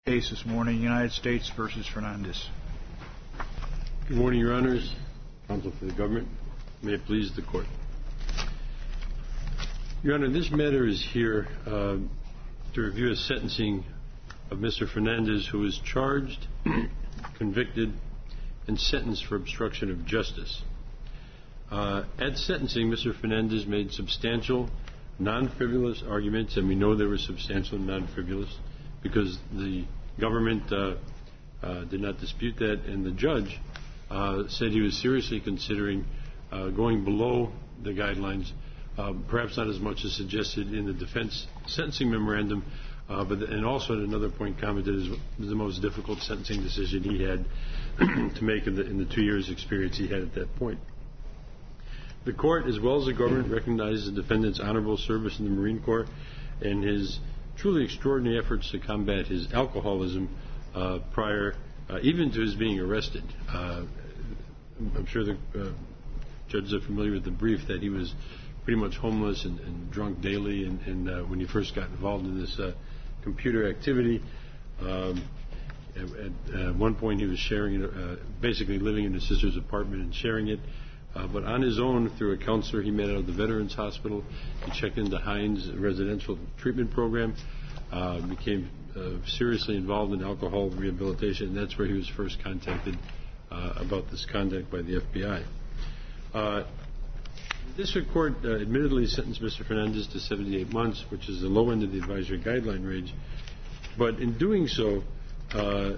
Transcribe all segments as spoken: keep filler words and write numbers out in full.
Case this morning, United States versus Fernandez. Good morning, Your Honors. Counsel for the government. May it please the court. Your Honor, this matter is here uh, to review a sentencing of Mister Fernandez, who was charged, convicted, and sentenced for obstruction of justice. Uh, at sentencing, Mister Fernandez made substantial, non-frivolous arguments, and we know they were substantial and non-frivolous because the government uh, uh, did not dispute that, and the judge uh, said he was seriously considering uh, going below the guidelines, uh, perhaps not as much as suggested in the defense sentencing memorandum, uh, but and also at another point commented it was the most difficult sentencing decision he had to make in the, in the two years experience he had at that point. The court, as well as the government, recognized the defendant's honorable service in the Marine Corps and his truly extraordinary efforts to combat his alcoholism uh, prior, uh, even to his being arrested. Uh, I'm sure the uh, judges are familiar with the brief that he was pretty much homeless and, and drunk daily, and, and uh, when he first got involved in this uh, computer activity, um, at, at uh, one point he was sharing, uh, basically living in his sister's apartment and sharing it. Uh, but on his own, through a counselor he met out of the Veterans Hospital, he checked into Hines Residential Treatment Program, uh, became uh, seriously involved in alcohol rehabilitation, and that's where he was first contacted uh, about this conduct by the F B I. Uh, the district court uh, admittedly sentenced Mister Fernandez to seventy-eight months, which is the low end of the advisory guideline range, but in doing so, uh,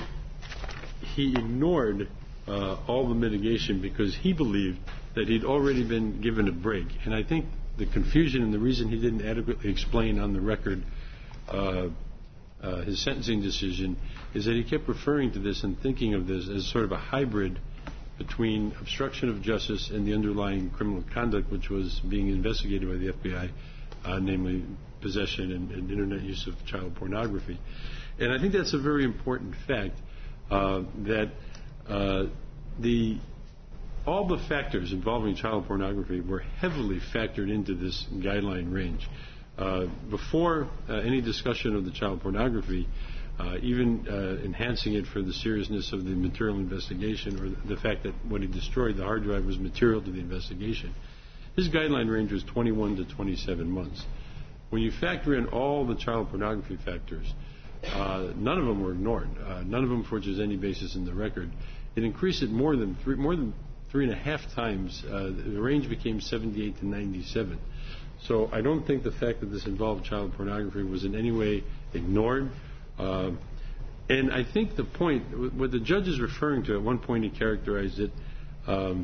he ignored Uh, all the mitigation because he believed that he'd already been given a break. And I think the confusion and the reason he didn't adequately explain on the record uh, uh, his sentencing decision is that he kept referring to this and thinking of this as sort of a hybrid between obstruction of justice and the underlying criminal conduct which was being investigated by the F B I, uh, namely possession and, and internet use of child pornography. And I think that's a very important fact, uh, that Uh, the all the factors involving child pornography were heavily factored into this guideline range. Uh, before uh, any discussion of the child pornography, uh, even uh, enhancing it for the seriousness of the material investigation or the, the fact that what he destroyed, the hard drive, was material to the investigation, his guideline range was twenty-one to twenty-seven months. When you factor in all the child pornography factors, Uh, none of them were ignored. Uh, none of them for which there's any basis in the record. It increased it more than three, more than three and a half times. Uh, the range became seventy-eight to ninety-seven. So I don't think the fact that this involved child pornography was in any way ignored. Uh, and I think the point, what the judge is referring to, at one point he characterized it um,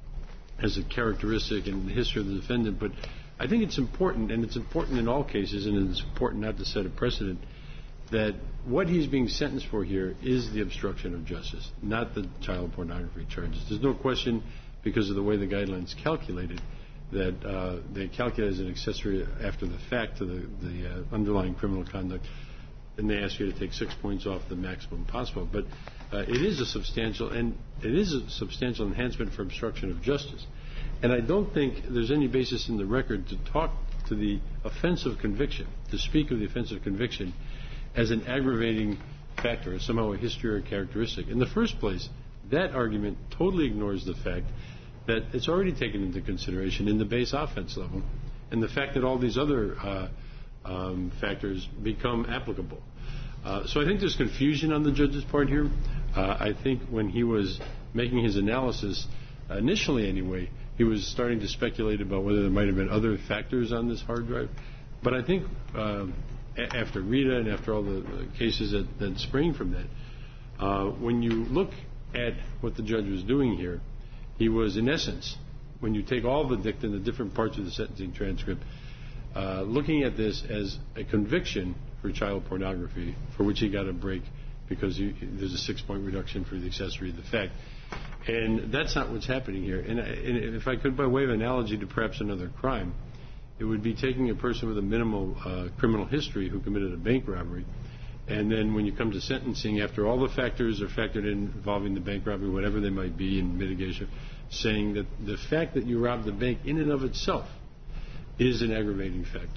as a characteristic in the history of the defendant. But I think it's important, and it's important in all cases, and it's important not to set a precedent, that what he's being sentenced for here is the obstruction of justice, not the child pornography charges. There's no question, because of the way the guidelines calculated, that uh, they calculate as an accessory after the fact to the, the uh, underlying criminal conduct, and they ask you to take six points off the maximum possible. But uh, it is a substantial, and it is a substantial enhancement for obstruction of justice. And I don't think there's any basis in the record to talk to the offense of conviction, to speak of the offense of conviction as an aggravating factor, as somehow a history or characteristic. In the first place, that argument totally ignores the fact that it's already taken into consideration in the base offense level, and the fact that all these other uh, um, factors become applicable. Uh, so I think there's confusion on the judge's part here. Uh, I think when he was making his analysis, uh, initially anyway, he was starting to speculate about whether there might have been other factors on this hard drive. But I think uh, after Rita and after all the uh, cases that, that spring from that, uh, when you look at what the judge was doing here, he was, in essence, when you take all the dicta and the different parts of the sentencing transcript, uh, looking at this as a conviction for child pornography, for which he got a break because he, there's a six-point reduction for the accessory of the fact. And that's not what's happening here. And, and if I could, by way of analogy to perhaps another crime, it would be taking a person with a minimal uh, criminal history who committed a bank robbery, and then when you come to sentencing, after all the factors are factored in involving the bank robbery, whatever they might be in mitigation, saying that the fact that you robbed the bank in and of itself is an aggravating factor.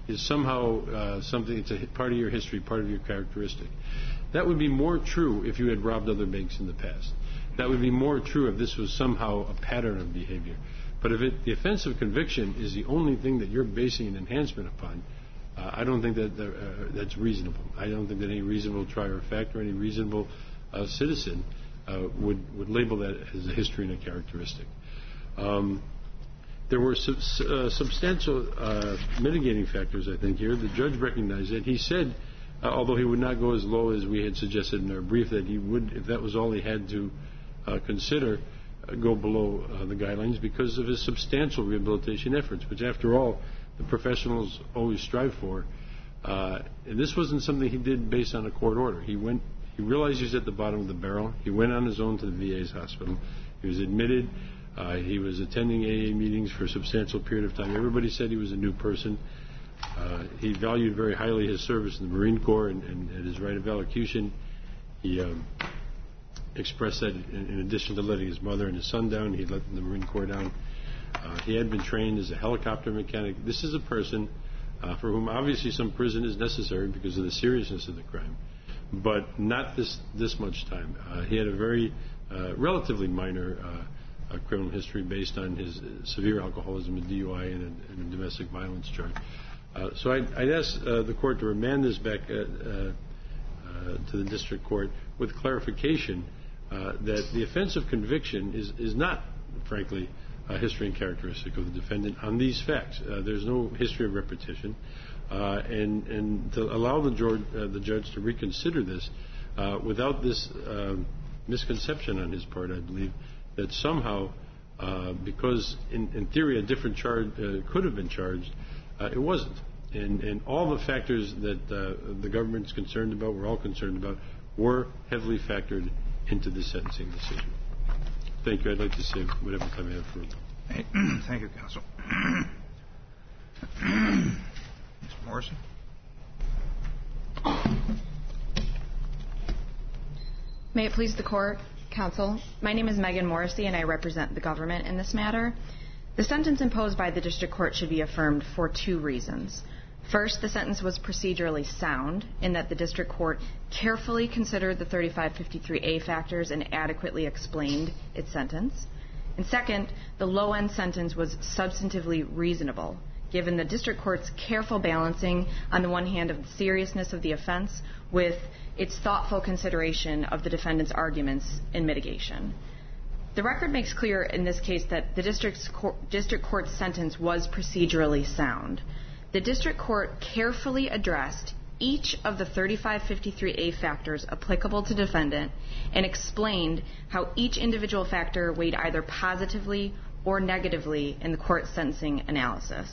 is somehow uh, something, it's a part of your history, part of your characteristic. That would be more true if you had robbed other banks in the past. That would be more true if this was somehow a pattern of behavior. But if it, the offense of conviction is the only thing that you're basing an enhancement upon, uh, I don't think that uh, that's reasonable. I don't think that any reasonable trier of fact or any reasonable uh, citizen uh, would, would label that as a history and a characteristic. Um, there were sub, uh, substantial uh, mitigating factors, I think, here. The judge recognized it. He said, uh, although he would not go as low as we had suggested in our brief, that he would, if that was all he had to uh, consider, uh, go below uh, the guidelines because of his substantial rehabilitation efforts, which, after all, the professionals always strive for. Uh, and this wasn't something he did based on a court order. He went. He realized he was at the bottom of the barrel. He went on his own to the V A's hospital. He was admitted. Uh, he was attending A A meetings for a substantial period of time. Everybody said he was a new person. Uh, he valued very highly his service in the Marine Corps and, and, and his right of elocution. He um, expressed that in, in addition to letting his mother and his son down, he let the Marine Corps down. Uh, he had been trained as a helicopter mechanic. This is a person uh, for whom obviously some prison is necessary because of the seriousness of the crime, but not this this much time. Uh, he had a very uh, relatively minor uh, uh, criminal history based on his severe alcoholism, a D U I, and a, and a domestic violence charge. Uh, so I'd, I'd ask uh, the court to remand this back uh, uh, uh, to the district court with clarification uh, that the offense of conviction is, is not, frankly, a history and characteristic of the defendant on these facts. Uh, there's no history of repetition. Uh, and, and to allow the, judge, uh, the judge to reconsider this uh, without this uh, misconception on his part, I believe, that somehow, uh, because in, in theory a different charge uh, could have been charged, uh, it wasn't. And, and all the factors that uh, the government's concerned about, we're all concerned about, were heavily factored into the sentencing decision. Thank you. I'd like to save whatever time I have for. Thank you, counsel. Mister Morrison. May it please the court, counsel. My name is Megan Morrissey, and I represent the government in this matter. The sentence imposed by the district court should be affirmed for two reasons. First, the sentence was procedurally sound in that the district court carefully considered the thirty-five fifty-three A factors and adequately explained its sentence. And second, the low-end sentence was substantively reasonable, given the district court's careful balancing, on the one hand, of the seriousness of the offense with its thoughtful consideration of the defendant's arguments in mitigation. The record makes clear in this case that the district's court, district court's sentence was procedurally sound. The district court carefully addressed each of the thirty-five fifty-three A factors applicable to defendant and explained how each individual factor weighed either positively or negatively in the court's sentencing analysis.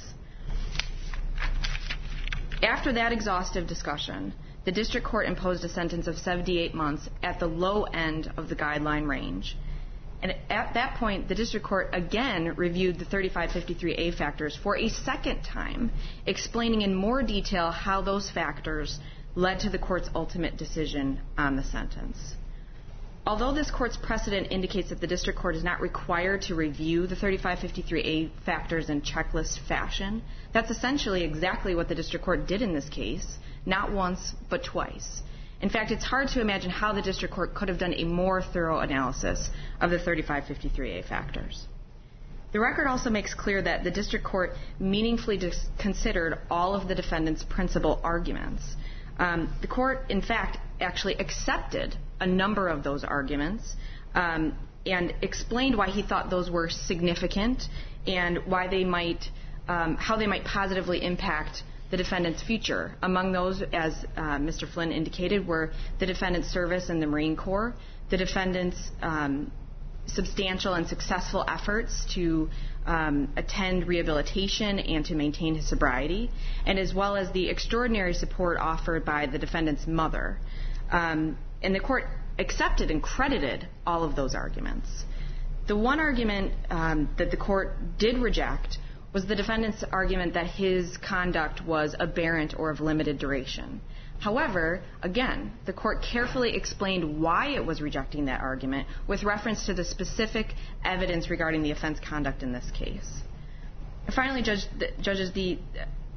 After that exhaustive discussion, the district court imposed a sentence of seventy-eight months at the low end of the guideline range. And at that point, the district court again reviewed the thirty-five fifty-three A factors for a second time, explaining in more detail how those factors led to the court's ultimate decision on the sentence. Although this court's precedent indicates that the district court is not required to review the thirty-five fifty-three A factors in checklist fashion, that's essentially exactly what the district court did in this case, not once but twice. In fact, it's hard to imagine how the district court could have done a more thorough analysis of the thirty-five fifty-three A factors. The record also makes clear that the district court meaningfully dis- considered all of the defendant's principal arguments. Um, the court, in fact, actually accepted a number of those arguments um, and explained why he thought those were significant and why they might, um, how they might positively impact the defendant's future. Among those, as uh, Mister Flynn indicated, were the defendant's service in the Marine Corps, the defendant's um, substantial and successful efforts to um, attend rehabilitation and to maintain his sobriety, and as well as the extraordinary support offered by the defendant's mother. Um, and the court accepted and credited all of those arguments. The one argument um, that the court did reject was the defendant's argument that his conduct was aberrant or of limited duration. However, again, the court carefully explained why it was rejecting that argument with reference to the specific evidence regarding the offense conduct in this case. Finally, judge, the, judges, the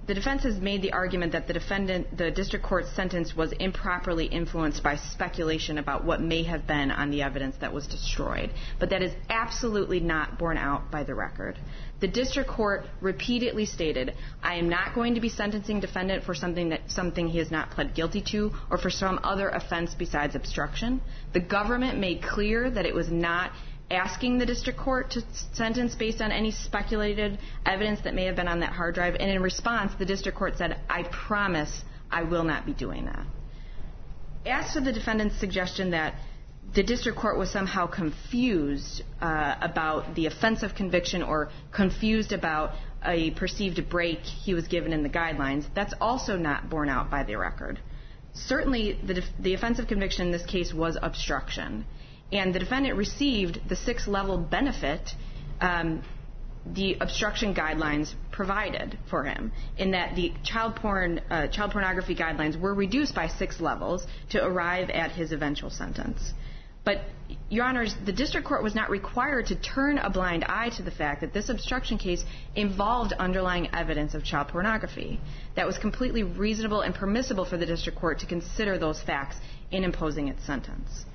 the defense has made the argument that the defendant, the district court's sentence was improperly influenced by speculation about what may have been on the evidence that was destroyed. But that is absolutely not borne out by the record. The district court repeatedly stated, I am not going to be sentencing defendant for something that something he has not pled guilty to or for some other offense besides obstruction. The government made clear that it was not asking the district court to sentence based on any speculated evidence that may have been on that hard drive. And in response, the district court said, I promise I will not be doing that. As to the defendant's suggestion that the district court was somehow confused uh, about the offense of conviction or confused about a perceived break he was given in the guidelines, that's also not borne out by the record. Certainly, the, def- the offense of conviction in this case was obstruction. And the defendant received the six-level benefit um, the obstruction guidelines provided for him, in that the child porn, uh, child pornography guidelines were reduced by six levels to arrive at his eventual sentence. But, Your Honors, the district court was not required to turn a blind eye to the fact that this obstruction case involved underlying evidence of child pornography. That was completely reasonable and permissible for the district court to consider those facts in imposing its sentence.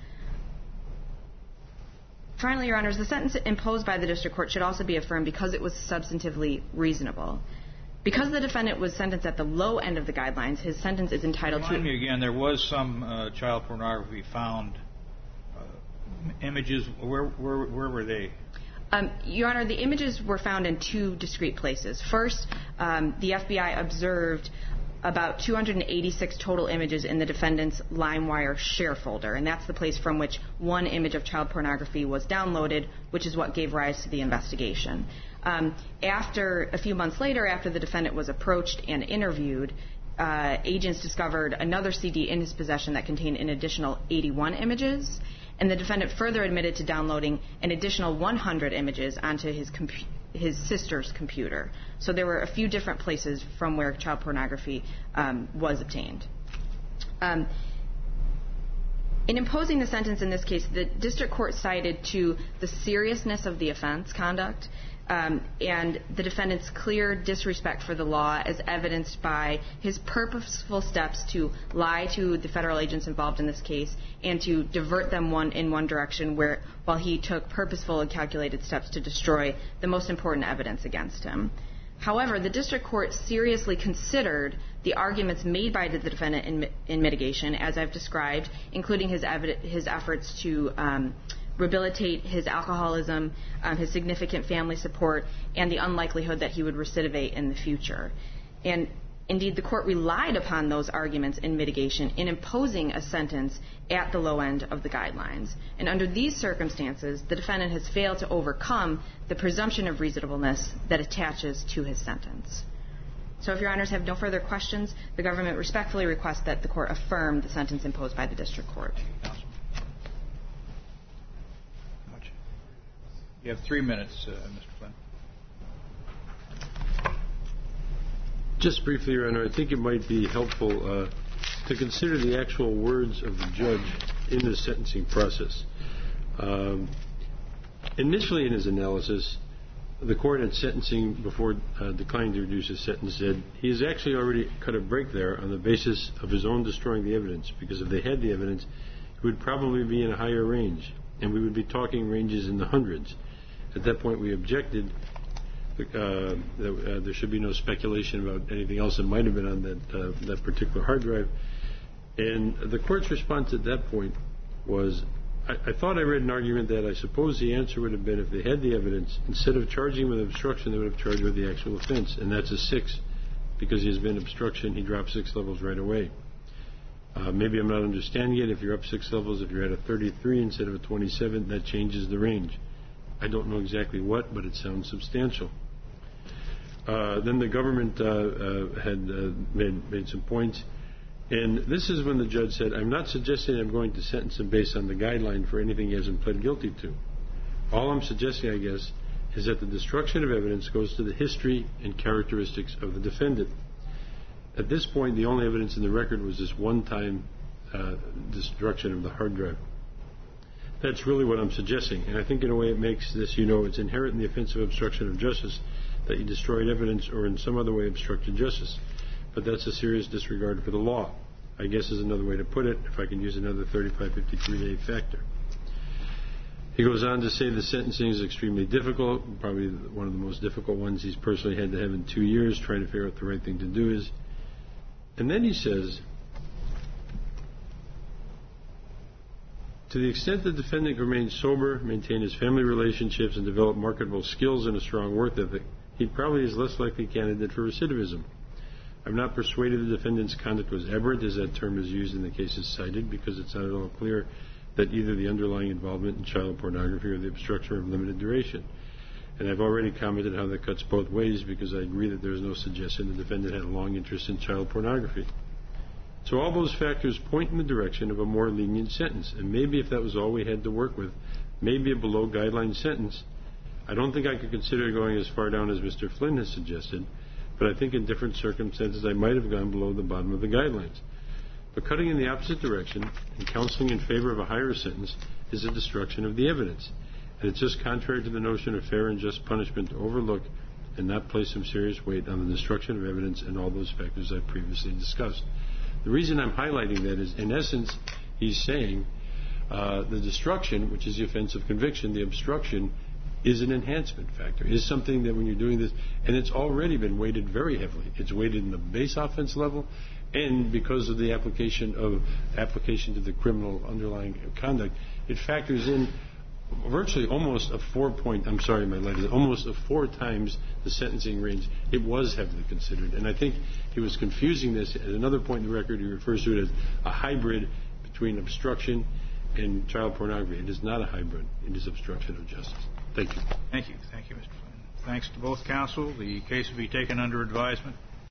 Finally, Your Honors, the sentence imposed by the district court should also be affirmed because it was substantively reasonable. Because the defendant was sentenced at the low end of the guidelines, his sentence is entitled Remind to... me again, there was some uh, child pornography found. Uh, images, where, where, where were they? Um, Your Honor, the images were found in two discrete places. First, um, the F B I observed about two hundred eighty-six total images in the defendant's LimeWire share folder, and that's the place from which one image of child pornography was downloaded, which is what gave rise to the investigation. Um, after, a few months later, after the defendant was approached and interviewed, uh, agents discovered another C D in his possession that contained an additional eighty-one images, and the defendant further admitted to downloading an additional one hundred images onto his computer. his sister's computer. So there were a few different places from where child pornography um, was obtained. Um, in imposing the sentence in this case, the district court cited to the seriousness of the offense conduct um, and the defendant's clear disrespect for the law as evidenced by his purposeful steps to lie to the federal agents involved in this case and to divert them one in one direction where while he took purposeful and calculated steps to destroy the most important evidence against him. However, the district court seriously considered the arguments made by the defendant in, in mitigation, as I've described, including his, evi- his efforts to um, rehabilitate his alcoholism, um, his significant family support, and the unlikelihood that he would recidivate in the future. And indeed, the court relied upon those arguments in mitigation in imposing a sentence at the low end of the guidelines. And under these circumstances, the defendant has failed to overcome the presumption of reasonableness that attaches to his sentence. So if Your Honors have no further questions, the government respectfully requests that the court affirm the sentence imposed by the district court. You have three minutes, uh, Mister Flynn. Just briefly, Your Honor, I think it might be helpful uh, to consider the actual words of the judge in the sentencing process. Um, initially in his analysis, the court at sentencing, before uh, declining to reduce his sentence, said he has actually already cut a break there on the basis of his own destroying the evidence, because if they had the evidence, he would probably be in a higher range, and we would be talking ranges in the hundreds. At that point, we objected. Uh, that, uh, there should be no speculation about anything else that might have been on that uh, that particular hard drive. And the court's response at that point was, I, I thought I read an argument that I suppose the answer would have been if they had the evidence, instead of charging with obstruction, they would have charged with the actual offense, and that's a six. Because he has been obstruction, he dropped six levels right away. Uh, maybe I'm not understanding it. If you're up six levels, if you're at a thirty-three instead of a twenty-seven, that changes the range. I don't know exactly what, but it sounds substantial. Uh, then the government uh, uh, had uh, made, made some points. And this is when the judge said, I'm not suggesting I'm going to sentence him based on the guideline for anything he hasn't pled guilty to. All I'm suggesting, I guess, is that the destruction of evidence goes to the history and characteristics of the defendant. At this point, the only evidence in the record was this one-time uh, destruction of the hard drive. That's really what I'm suggesting. And I think in a way it makes this, you know, it's inherent in the offense of obstruction of justice that you destroyed evidence or in some other way obstructed justice. But that's a serious disregard for the law, I guess is another way to put it, if I can use another thirty-five fifty-three A factor. He goes on to say the sentencing is extremely difficult, probably one of the most difficult ones he's personally had to have in two years, trying to figure out the right thing to do is. And then he says, to the extent the defendant can remain sober, maintain his family relationships, and develop marketable skills and a strong work ethic, he probably is less likely candidate for recidivism. I'm not persuaded the defendant's conduct was aberrant, as that term is used in the cases cited, because it's not at all clear that either the underlying involvement in child pornography or the obstruction are of limited duration. And I've already commented how that cuts both ways, because I agree that there is no suggestion the defendant had a long interest in child pornography. So all those factors point in the direction of a more lenient sentence. And maybe if that was all we had to work with, maybe a below-guideline sentence. I don't think I could consider going as far down as Mister Flynn has suggested, but I think in different circumstances I might have gone below the bottom of the guidelines. But cutting in the opposite direction and counseling in favor of a higher sentence is a destruction of the evidence. And it's just contrary to the notion of fair and just punishment to overlook and not place some serious weight on the destruction of evidence and all those factors I've previously discussed. The reason I'm highlighting that is, in essence, he's saying uh, the destruction, which is the offense of conviction, the obstruction, is an enhancement factor, is something that when you're doing this, and it's already been weighted very heavily. It's weighted in the base offense level, and because of the application of application to the criminal underlying conduct, it factors in virtually almost a four point, I'm sorry, my letter, almost a four times the sentencing range. It was heavily considered. And I think he was confusing this. At another point in the record, he refers to it as a hybrid between obstruction and child pornography. It is not a hybrid. It is obstruction of justice. Thank you. Thank you. Thank you, Mister Flynn. Thanks to both counsel. The case will be taken under advisement.